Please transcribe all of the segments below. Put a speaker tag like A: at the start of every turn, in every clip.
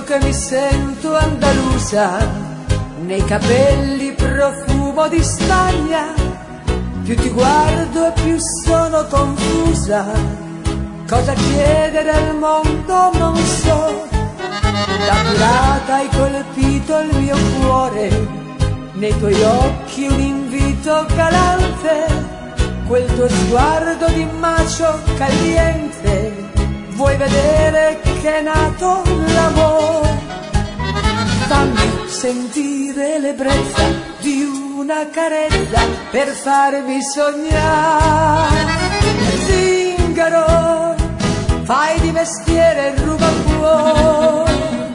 A: che mi sento andalusa, nei capelli profumo di Spagna, più ti guardo e più sono confusa, cosa chiedere al mondo non so. Da pirata hai colpito il mio cuore, nei tuoi occhi un invito galante, quel tuo sguardo di macio caliente, vuoi vedere che è nato l'amore? Fammi sentire l'ebbrezza di una carezza per farmi sognare. Zingaro, fai di mestiere il rubacuore.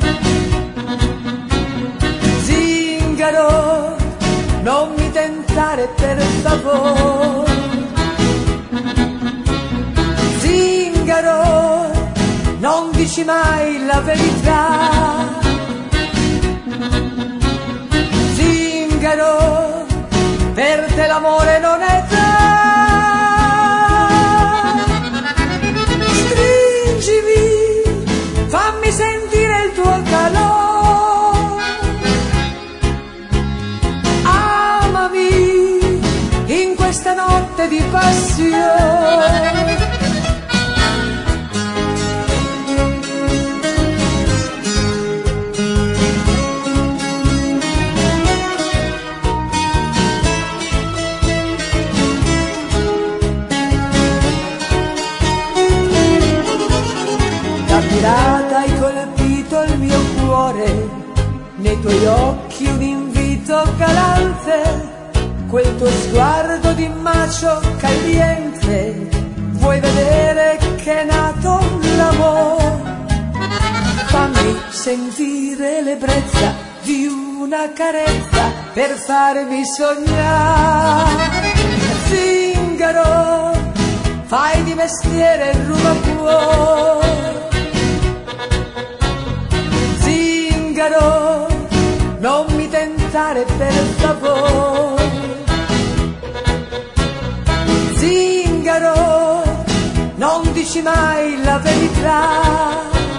A: Zingaro, non mi tentare per favore. Zingaro, non dici mai la verità. Zingaro, per te l'amore non è età. Stringimi, fammi sentire il tuo calore. Amami in questa notte di passione. Hai colpito il mio cuore, nei tuoi occhi un invito calante, quel tuo sguardo di macio caliente, vuoi vedere che è nato l'amore? Fammi sentire l'ebbrezza di una carezza per farmi sognare. Zingaro, fai di mestiere il rubacuore. Zingaro, non mi tentare per favore. Zingaro, non dici mai la verità.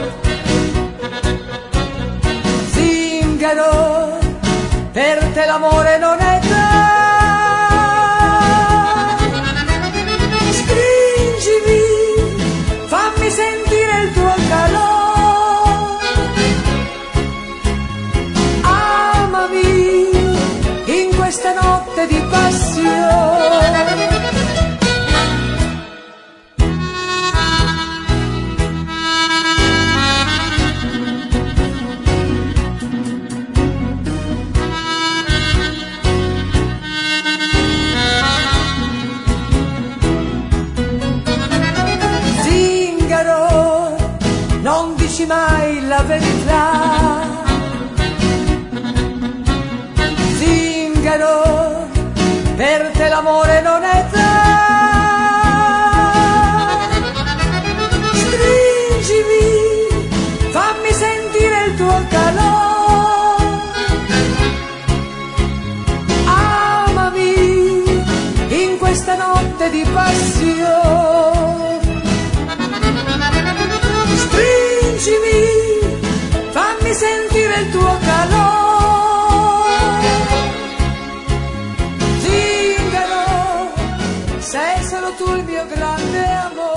A: Zingaro, per te l'amore non è età. Stringimi, fammi sentire il tuo calore. Questa notte di passione. Zingaro, non dici mai la verità. Zingaro, per te l'amore non è età. Stringimi, fammi sentire il tuo calore. Amami in questa notte di passione. Stringimi, fammi sentire il tuo calore. Sei solo tu il mio grande amore.